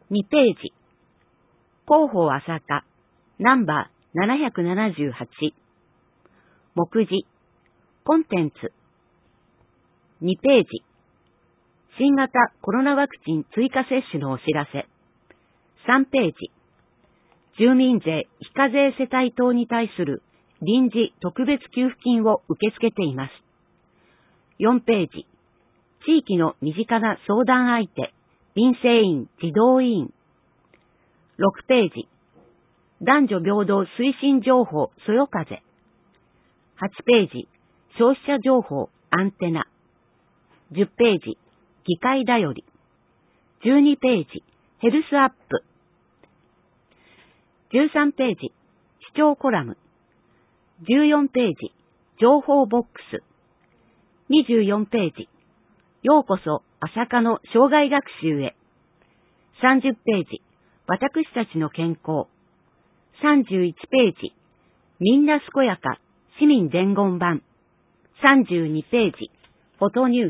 2ページ。広報朝霞、ナンバー778。目次。コンテンツ。2ページ。新型コロナワクチン追加接種のお知らせ。3ページ。住民税非課税世帯等に対する臨時特別給付金を受け付けています。4ページ。地域の身近な相談相手、民生委員児童委員。6ページ。男女平等推進情報そよ風。8ページ。消費者情報アンテナ。10ページ。議会だより。12ページ。ヘルスアップ。13ページ。視聴コラム。14ページ。情報ボックス。24ページ。ようこそ朝霞の生涯学習へ。30ページ。私たちの健康。31ページ。みんな健やか市民伝言版。32ページ。フォトニュース。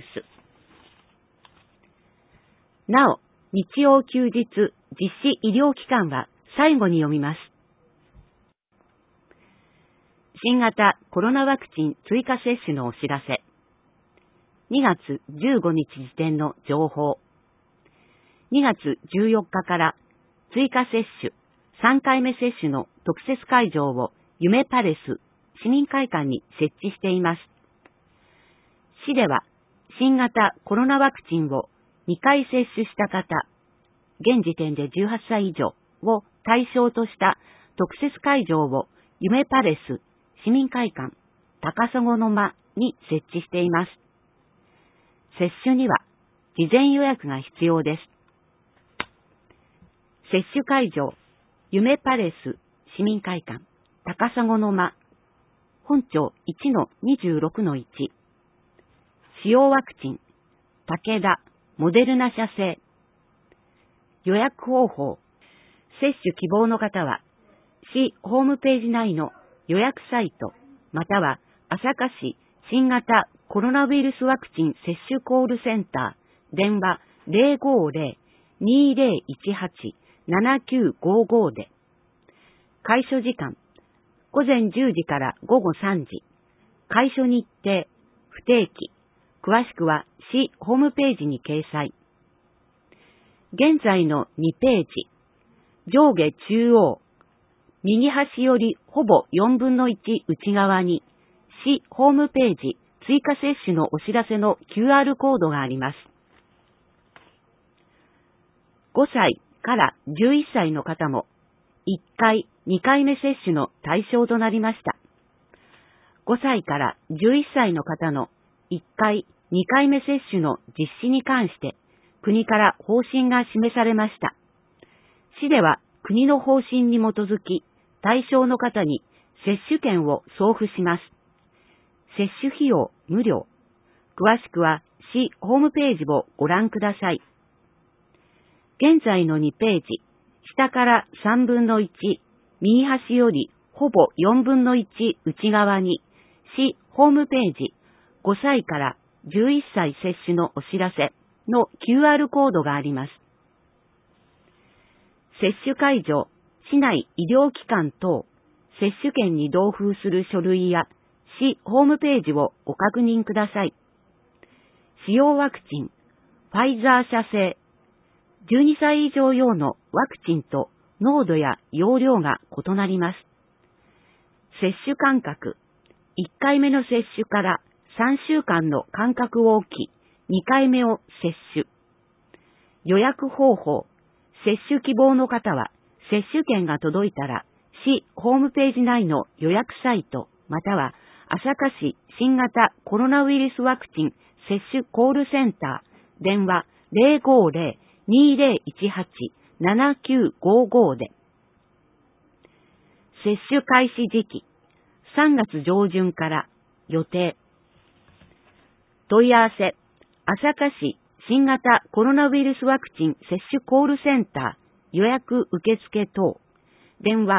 なお、日曜休日実施医療機関は最後に読みます。新型コロナワクチン追加接種のお知らせ。2月15日時点の情報。2月14日から追加接種3回目接種の特設会場を夢パレス市民会館に設置しています。市では新型コロナワクチンを2回接種した方、現時点で18歳以上を対象とした特設会場を夢パレス市民会館高砂の間に設置しています。接種には事前予約が必要です。接種会場夢パレス市民会館高砂の間本町 1-26-1 使用ワクチン武田モデルナ社製。予約方法。接種希望の方は、市ホームページ内の予約サイト、または朝霞市新型コロナウイルスワクチン接種コールセンター、電話 050-2018-7955 で。開所時間、午前10時から午後3時。開所日程、不定期。詳しくは市ホームページに掲載。現在の2ページ。上下中央。右端よりほぼ4分の1内側に市ホームページ追加接種のお知らせの QR コードがあります。5歳から11歳の方も1回、2回目接種の対象となりました。5歳から11歳の方の1回、2回目接種の実施に関して国から方針が示されました。市では国の方針に基づき対象の方に接種券を送付します。接種費用無料。詳しくは市ホームページをご覧ください。現在の2ページ、下から3分の1、右端よりほぼ4分の1内側に市ホームページ5歳から11歳接種のお知らせの QR コードがあります。接種会場、市内医療機関等、接種券に同封する書類や市ホームページをご確認ください。使用ワクチン、ファイザー社製、12歳以上用のワクチンと濃度や容量が異なります。接種間隔、1回目の接種から3週間の間隔を置き、2回目を接種。予約方法、接種希望の方は、接種券が届いたら、市ホームページ内の予約サイト、または朝霞市新型コロナウイルスワクチン接種コールセンター、電話 050-2018-7955 で。接種開始時期、3月上旬から予定。問い合わせ、朝霞市新型コロナウイルスワクチン接種コールセンター予約受付等、電話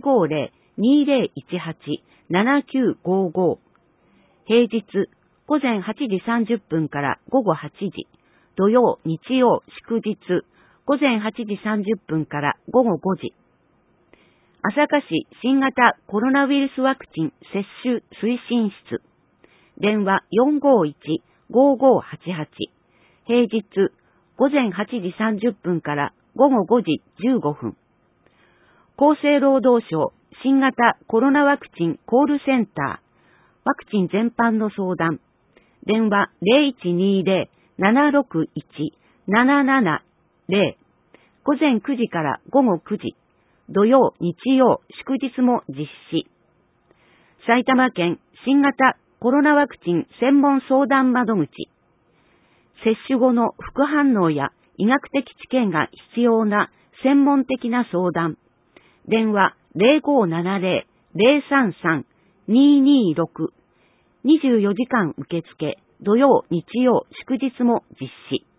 050-2018-7955、平日午前8時30分から午後8時、土曜、日曜、祝日、 午前8時30分から午後5時。朝霞市新型コロナウイルスワクチン接種推進室。電話451-5588。平日午前8時30分から午後5時15分。厚生労働省新型コロナワクチンコールセンター。ワクチン全般の相談。電話0120-761-770。午前9時から午後9時。土曜、日曜、祝日も実施。埼玉県新型コロナワクチン専門相談窓口。接種後の副反応や医学的知見が必要な専門的な相談。電話0570-033-226。24時間受付。土曜、日曜、祝日も実施。